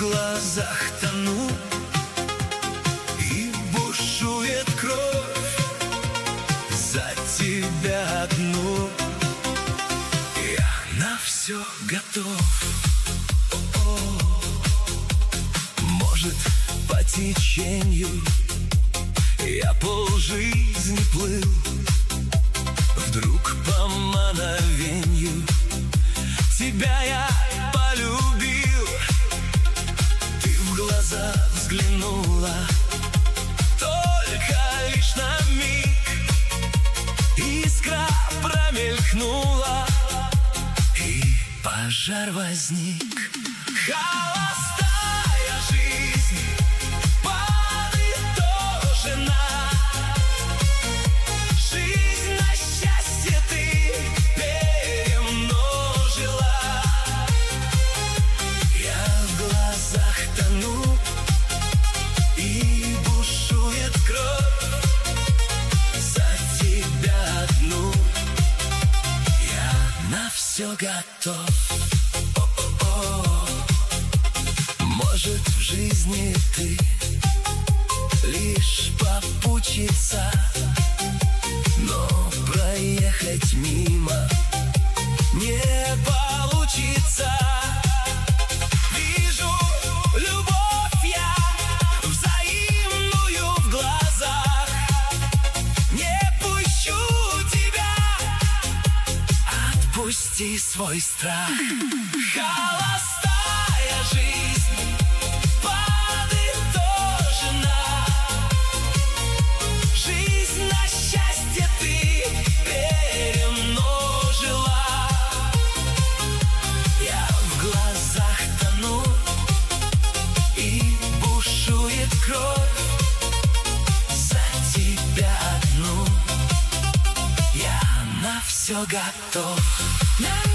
глазах тону, и бушует кровь за тебя одну. Я на все готов. Может, по течению я полжизни плыл, вдруг по мановению тебя я полюбил. Ты в глаза взглянула, только лишь на миг, искра промелькнула, и пожар возник. Холостая жизнь подытожена, жизнь на счастье ты перемножила. Я в глазах тону, и бушует кровь за тебя одну. Я на все готов. Может, в жизни ты лишь попутчица, но проехать мимо не получится. Вижу любовь я взаимную в глазах, не пущу тебя, отпусти свой страх. Холостая жизнь подытожена, жизнь на счастье ты перемножила. Я в глазах тону, и бушует кровь за тебя одну. Я на все готов.